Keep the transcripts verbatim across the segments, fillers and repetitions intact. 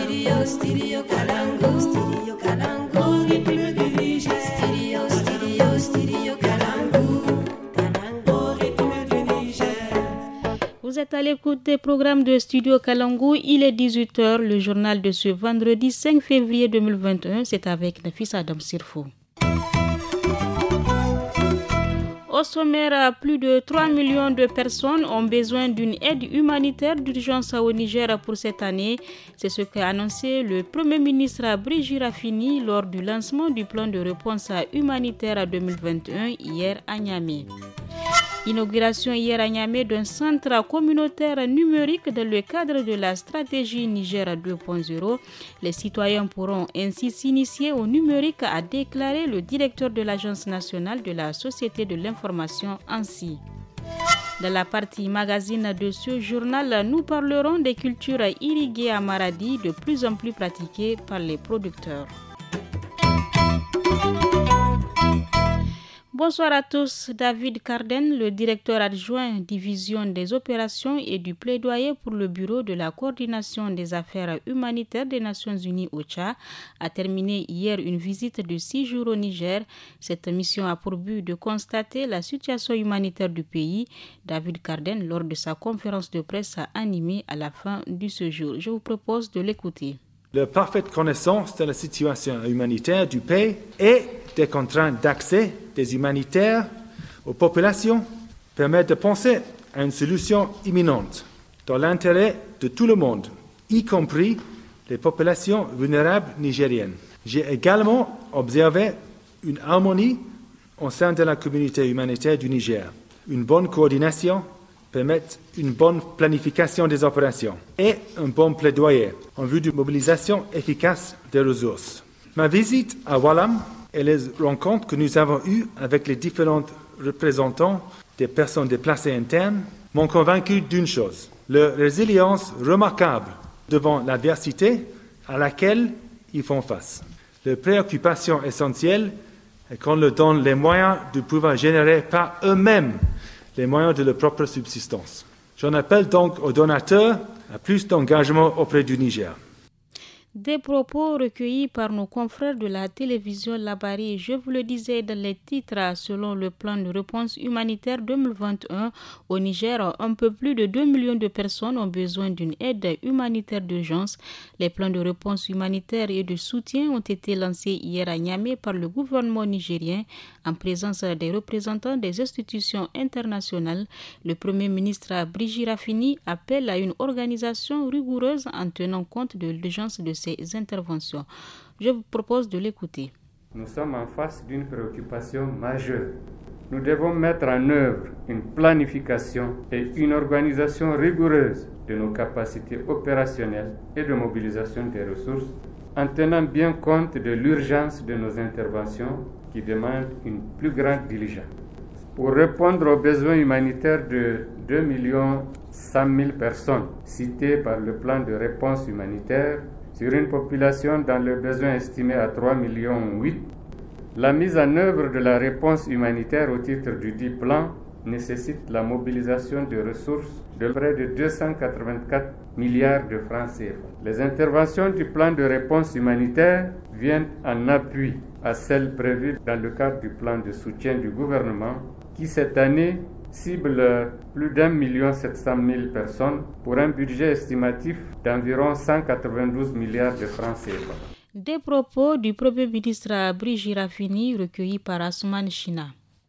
Studio, studio Kalangu, studio Kalangu, rythme du Niger. Studio, studio, studio Kalangu, Kalangu, rythme du Niger. Vous êtes à l'écoute des programmes de Studio Kalangu. Il est dix-huit heures. Le journal de ce vendredi cinq février deux mille vingt et un, c'est avec Nafis Adam Sirfo. Au sommaire, plus de trois millions de personnes ont besoin d'une aide humanitaire d'urgence au Niger pour cette année. C'est ce qu'a annoncé le Premier ministre Brigitte Raffini lors du lancement du plan de réponse humanitaire deux mille vingt et un hier à Niamey. Inauguration hier à Niamey d'un centre communautaire numérique dans le cadre de la stratégie Niger deux point zéro. Les citoyens pourront ainsi s'initier au numérique, a déclaré le directeur de l'Agence nationale de la société de l'information ANSSI. Dans la partie magazine de ce journal, nous parlerons des cultures irriguées à Maradi, de plus en plus pratiquées par les producteurs. Bonsoir à tous. David Carden, le directeur adjoint division des opérations et du plaidoyer pour le bureau de la coordination des affaires humanitaires des Nations Unies OCHA, a terminé hier une visite de six jours au Niger. Cette mission a pour but de constater la situation humanitaire du pays. David Carden, lors de sa conférence de presse, a animé à la fin du séjour. Je vous propose de l'écouter. La parfaite connaissance de la situation humanitaire du pays et des contraintes d'accès des humanitaires aux populations permet de penser à une solution imminente dans l'intérêt de tout le monde, y compris les populations vulnérables nigériennes. J'ai également observé une harmonie au sein de la communauté humanitaire du Niger. Une bonne coordination permet une bonne planification des opérations et un bon plaidoyer en vue d'une mobilisation efficace des ressources. Ma visite à Walam et les rencontres que nous avons eues avec les différents représentants des personnes déplacées internes m'ont convaincu d'une chose, leur résilience remarquable devant l'adversité à laquelle ils font face. Leur préoccupation essentielle est qu'on leur donne les moyens de pouvoir générer par eux-mêmes les moyens de leur propre subsistance. J'en appelle donc aux donateurs à plus d'engagement auprès du Niger. Des propos recueillis par nos confrères de la télévision Labari. Je vous le disais dans les titres, selon le plan de réponse humanitaire deux mille vingt et un, au Niger, un peu plus de deux millions de personnes ont besoin d'une aide humanitaire d'urgence. Les plans de réponse humanitaire et de soutien ont été lancés hier à Niamey par le gouvernement nigérien en présence des représentants des institutions internationales. Le Premier ministre Brigitte Raffini appelle à une organisation rigoureuse en tenant compte de l'urgence de ces interventions. Je vous propose de l'écouter. Nous sommes en face d'une préoccupation majeure. Nous devons mettre en œuvre une planification et une organisation rigoureuse de nos capacités opérationnelles et de mobilisation des ressources en tenant bien compte de l'urgence de nos interventions qui demandent une plus grande diligence. Pour répondre aux besoins humanitaires de deux millions cent mille personnes citées par le plan de réponse humanitaire, sur une population dont le besoin estimé à trois virgule huit millions, la mise en œuvre de la réponse humanitaire au titre du dit plan nécessite la mobilisation de ressources de près de deux cent quatre-vingt-quatre milliards de francs C F A. Les interventions du plan de réponse humanitaire viennent en appui à celles prévues dans le cadre du plan de soutien du gouvernement qui, cette année, cible plus d'un million sept cent mille personnes pour un budget estimatif d'environ cent quatre-vingt-douze milliards de francs C F A. Des propos du Premier ministre Brigitte Raffini recueillis par Asuman China.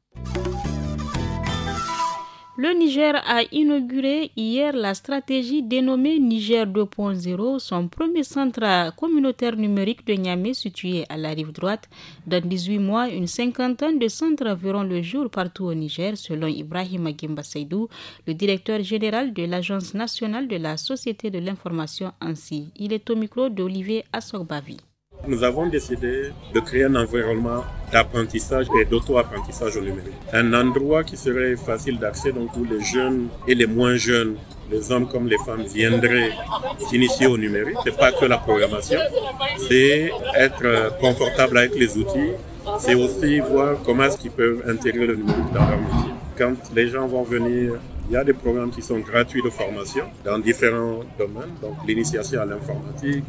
Le Niger a inauguré hier la stratégie dénommée Niger deux point zéro, son premier centre communautaire numérique de Niamey situé à la rive droite. Dans dix-huit mois, une cinquantaine de centres verront le jour partout au Niger, selon Ibrahim Agimba Seydou, le directeur général de l'Agence nationale de la société de l'information ANSSI. Il est au micro d'Olivier Assogbavi. Nous avons décidé de créer un environnement d'apprentissage et d'auto-apprentissage au numérique. Un endroit qui serait facile d'accès, donc où les jeunes et les moins jeunes, les hommes comme les femmes, viendraient s'initier au numérique. C'est pas que la programmation, c'est être confortable avec les outils. C'est aussi voir comment est-ce qu'ils peuvent intégrer le numérique dans leur métier. Quand les gens vont venir, il y a des programmes qui sont gratuits de formation dans différents domaines, donc l'initiation à l'informatique,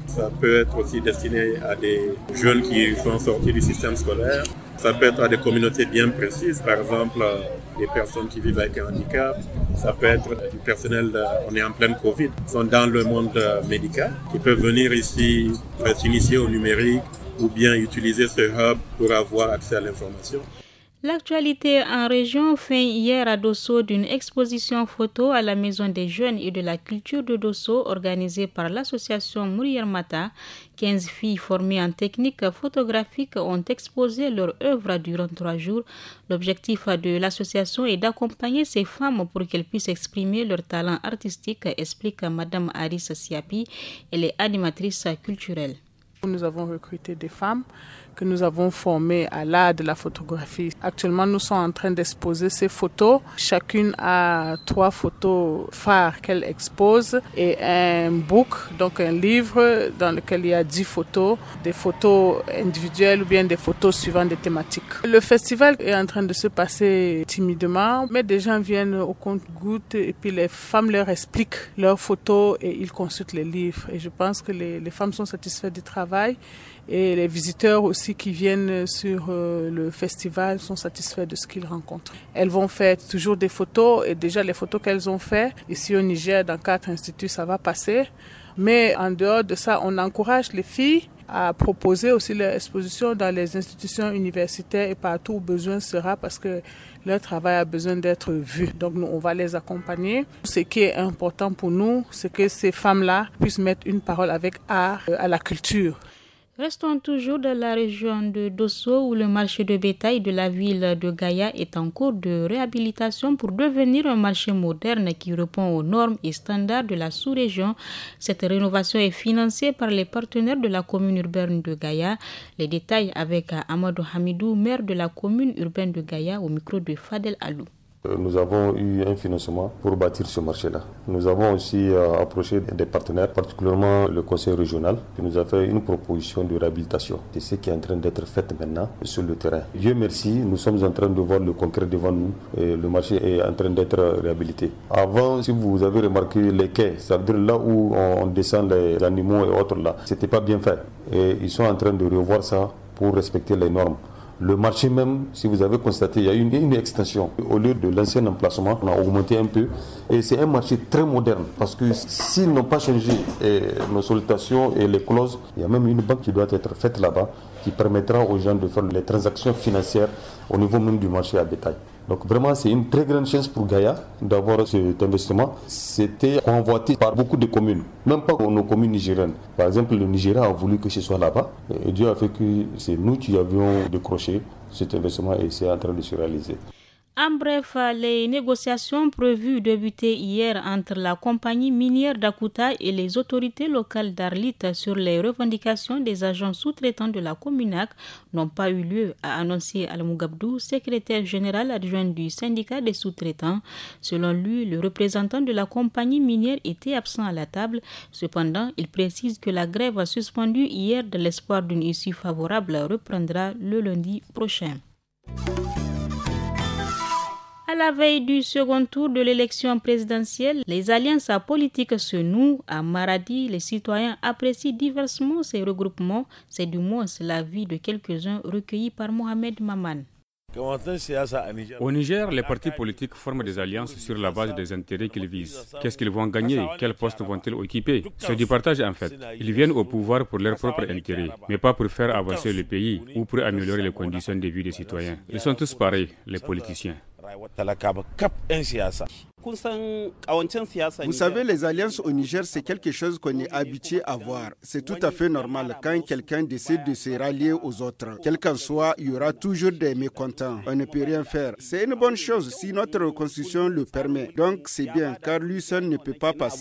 Ça peut être aussi destiné à des jeunes qui sont sortis du système scolaire. Ça peut être à des communautés bien précises, par exemple des personnes qui vivent avec un handicap. Ça peut être du personnel, de, on est en pleine Covid, qui sont dans le monde médical, qui peuvent venir ici s'initier au numérique ou bien utiliser ce hub pour avoir accès à l'information. L'actualité en région fait hier à Dosso d'une exposition photo à la Maison des Jeunes et de la Culture de Dosso organisée par l'association Mourir Mata. quinze filles formées en technique photographique ont exposé leur œuvre durant trois jours. L'objectif de l'association est d'accompagner ces femmes pour qu'elles puissent exprimer leur talent artistique, explique Madame Aris Siapi. Elle est animatrice culturelle. Nous avons recruté des femmes que nous avons formées à l'art de la photographie. Actuellement, nous sommes en train d'exposer ces photos. Chacune a trois photos phares qu'elle expose et un book, donc un livre dans lequel il y a dix photos, des photos individuelles ou bien des photos suivant des thématiques. Le festival est en train de se passer timidement, mais des gens viennent au compte-gouttes et puis les femmes leur expliquent leurs photos et ils consultent les livres. Et je pense que les, les femmes sont satisfaites du travail. Et les visiteurs aussi qui viennent sur euh, le festival sont satisfaits de ce qu'ils rencontrent. Elles vont faire toujours des photos et déjà les photos qu'elles ont faites ici au Niger dans quatre instituts, ça va passer. Mais en dehors de ça, on encourage les filles à proposer aussi leur exposition dans les institutions universitaires et partout où besoin sera parce que leur travail a besoin d'être vu. Donc nous, on va les accompagner. Ce qui est important pour nous, c'est que ces femmes-là puissent mettre une parole avec art à la culture. Restons toujours dans la région de Dosso où le marché de bétail de la ville de Gaïa est en cours de réhabilitation pour devenir un marché moderne qui répond aux normes et standards de la sous-région. Cette rénovation est financée par les partenaires de la commune urbaine de Gaïa. Les détails avec Amadou Hamidou, maire de la commune urbaine de Gaïa, au micro de Fadel Alou. Nous avons eu un financement pour bâtir ce marché-là. Nous avons aussi euh, approché des partenaires, particulièrement le conseil régional, qui nous a fait une proposition de réhabilitation. C'est ce qui est en train d'être fait maintenant sur le terrain. Dieu merci, nous sommes en train de voir le concret devant nous et le marché est en train d'être réhabilité. Avant, si vous avez remarqué les quais, c'est-à-dire là où on descend les animaux et autres là, c'était pas bien fait. Et ils sont en train de revoir ça pour respecter les normes. Le marché même, si vous avez constaté, il y a une, une extension. Au lieu de l'ancien emplacement, on a augmenté un peu. Et c'est un marché très moderne parce que s'ils n'ont pas changé eh, nos sollicitations et les clauses, il y a même une banque qui doit être faite là-bas qui permettra aux gens de faire les transactions financières au niveau même du marché à bétail. Donc vraiment, c'est une très grande chance pour Gaïa d'avoir cet investissement. C'était convoité par beaucoup de communes, même pas nos communes nigériennes. Par exemple, le Nigeria a voulu que ce soit là-bas. Et Dieu a fait que c'est nous qui avions décroché cet investissement et c'est en train de se réaliser. En bref, les négociations prévues débuter hier entre la compagnie minière d'Akuta et les autorités locales d'Arlit sur les revendications des agents sous-traitants de la Cominac n'ont pas eu lieu, a annoncé Al-Mougabdou, secrétaire général adjoint du syndicat des sous-traitants. Selon lui, le représentant de la compagnie minière était absent à la table. Cependant, il précise que la grève suspendue hier dans l'espoir d'une issue favorable reprendra le lundi prochain. À la veille du second tour de l'élection présidentielle, les alliances politiques se nouent. À Maradi, les citoyens apprécient diversement ces regroupements. C'est du moins l'avis de quelques-uns recueillis par Mohamed Maman. Au Niger, les partis politiques forment des alliances sur la base des intérêts qu'ils visent. Qu'est-ce qu'ils vont gagner? Quels postes vont-ils occuper? C'est du partage en fait. Ils viennent au pouvoir pour leurs propres intérêts, mais pas pour faire avancer le pays ou pour améliorer les conditions de vie des citoyens. Ils sont tous pareils, les politiciens. Vous savez, les alliances au Niger, c'est quelque chose qu'on est habitué à voir. C'est tout à fait normal quand quelqu'un décide de se rallier aux autres. Quel qu'en soit, il y aura toujours des mécontents. On ne peut rien faire. C'est une bonne chose si notre constitution le permet. Donc c'est bien, car lui seul ne peut pas passer.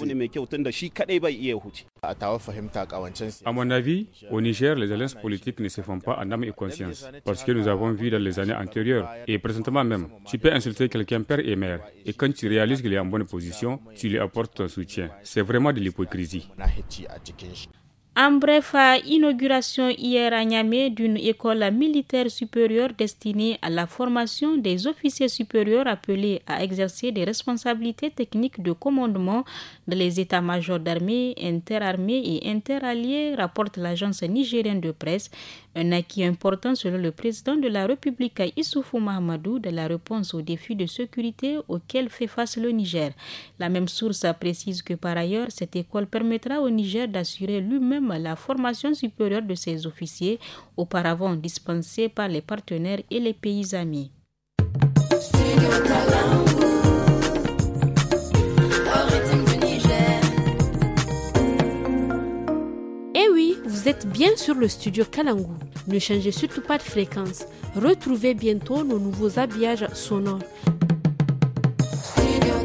À mon avis, au Niger, les alliances politiques ne se font pas en âme et conscience. Parce que nous avons vu dans les années antérieures, et présentement même, tu peux insulter quelqu'un père et mère. Et quand tu réalises qu'il est en bonne position, tu lui apportes ton soutien. C'est vraiment de l'hypocrisie. En bref, à inauguration hier à Niamey d'une école militaire supérieure destinée à la formation des officiers supérieurs appelés à exercer des responsabilités techniques de commandement dans les états-majors d'armée, interarmées et interalliés, rapporte l'agence nigérienne de presse. Un acquis important selon le président de la République Issoufou Mahamadou de la réponse aux défis de sécurité auxquels fait face le Niger. La même source précise que par ailleurs, cette école permettra au Niger d'assurer lui-même la formation supérieure de ses officiers, auparavant dispensée par les partenaires et les pays amis. Eh oui, vous êtes bien sur le studio Kalangu. Ne changez surtout pas de fréquence. Retrouvez bientôt nos nouveaux habillages sonores. Studio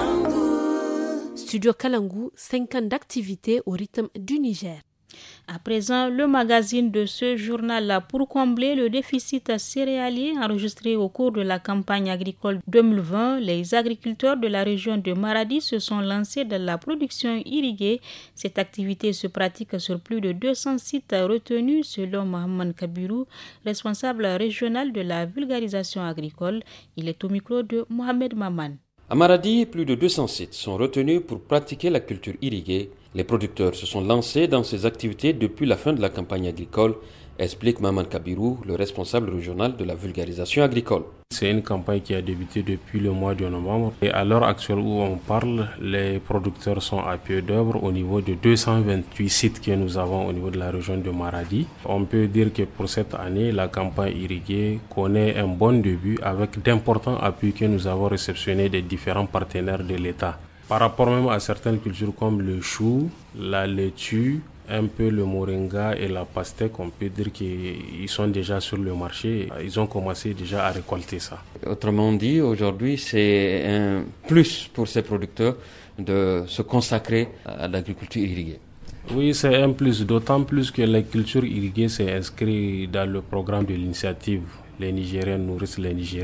Kalangu. Studio Kalangu, cinq ans d'activité au rythme du Niger. À présent, le magazine de ce journal pour combler le déficit céréalier enregistré au cours de la campagne agricole deux mille vingt, les agriculteurs de la région de Maradi se sont lancés dans la production irriguée. Cette activité se pratique sur plus de deux cents sites retenus selon Mohamed Kabirou, responsable régional de la vulgarisation agricole. Il est au micro de Mohamed Maman. À Maradi, plus de deux cents sites sont retenus pour pratiquer la culture irriguée. Les producteurs se sont lancés dans ces activités depuis la fin de la campagne agricole, explique Maman Kabirou, le responsable régional de la vulgarisation agricole. C'est une campagne qui a débuté depuis le mois de novembre et à l'heure actuelle où on parle, les producteurs sont à pied d'œuvre au niveau de deux cent vingt-huit sites que nous avons au niveau de la région de Maradi. On peut dire que pour cette année, la campagne irriguée connaît un bon début avec d'importants appuis que nous avons réceptionnés des différents partenaires de l'État. Par rapport même à certaines cultures comme le chou, la laitue, un peu le moringa et la pastèque, on peut dire qu'ils sont déjà sur le marché. Ils ont commencé déjà à récolter ça. Autrement dit, aujourd'hui, c'est un plus pour ces producteurs de se consacrer à l'agriculture irriguée. Oui, c'est un plus, d'autant plus que la culture irriguée s'est inscrite dans le programme de l'initiative « Les Nigériens nourrissent les Nigériens ».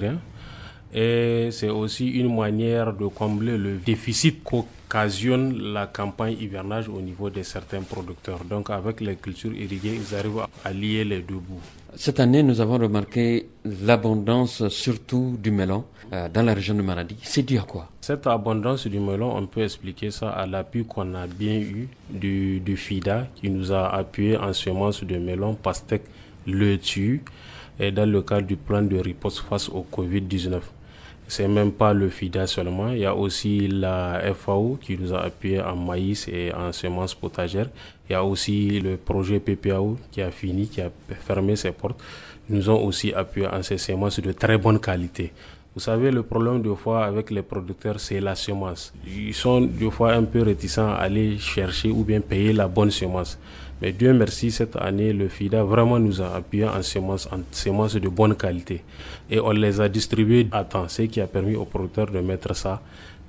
Et c'est aussi une manière de combler le déficit qu'occasionne la campagne hivernage au niveau de certains producteurs. Donc avec les cultures irriguées, ils arrivent à lier les deux bouts. Cette année, nous avons remarqué l'abondance surtout du melon euh, dans la région de Maradi. C'est dû à quoi? Cette abondance du melon, on peut expliquer ça à l'appui qu'on a bien eu du, du FIDA qui nous a appuyé en semences de melon, pastèque, laitue et dans le cadre du plan de riposte face au covid dix-neuf. C'est même pas le FIDA seulement, il y a aussi la F A O qui nous a appuyé en maïs et en semences potagères. Il y a aussi le projet P P A O qui a fini, qui a fermé ses portes. Ils nous ont aussi appuyé en ces semences de très bonne qualité. Vous savez, le problème de fois avec les producteurs, c'est la semence. Ils sont des fois un peu réticents à aller chercher ou bien payer la bonne semence. Mais Dieu merci, cette année, le FIDA vraiment nous a appuyé en semences, en semences de bonne qualité. Et on les a distribuées à temps, ce qui a permis aux producteurs de mettre ça.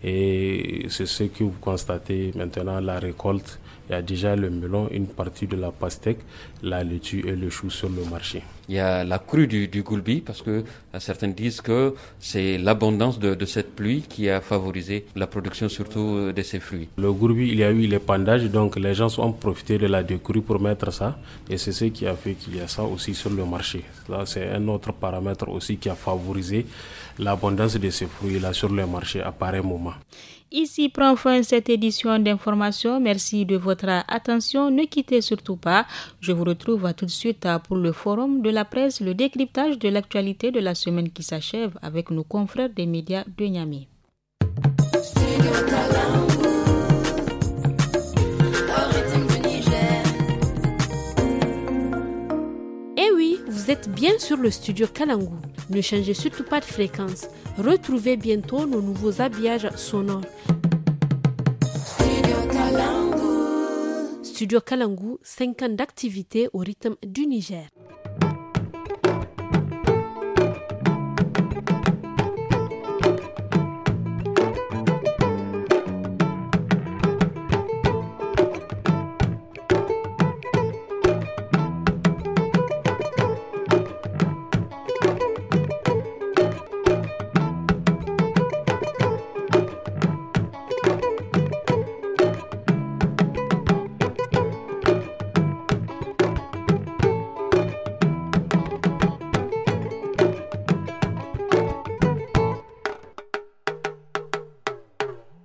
Et c'est ce que vous constatez maintenant, la récolte. Il y a déjà le melon, une partie de la pastèque, la laitue et le chou sur le marché. Il y a la crue du, du Goulbi parce que certains disent que c'est l'abondance de, de cette pluie qui a favorisé la production surtout de ces fruits. Le Goulbi, il y a eu l'épandage, donc les gens ont profité de la décrue pour mettre ça et c'est ce qui a fait qu'il y a ça aussi sur le marché. Là, c'est un autre paramètre aussi qui a favorisé l'abondance de ces fruits-là sur le marché à pareil moment. Ici prend fin cette édition d'information. Merci de votre attention. Ne quittez surtout pas. Je vous retrouve tout de suite pour le forum de la presse, le décryptage de l'actualité de la semaine qui s'achève avec nos confrères des médias de Niamey. Eh oui, vous êtes bien sur le studio Kalangu. Ne changez surtout pas de fréquence. Retrouvez bientôt nos nouveaux habillages sonores. Studio Kalangu. Studio Kalangu, cinq ans d'activité au rythme du Niger.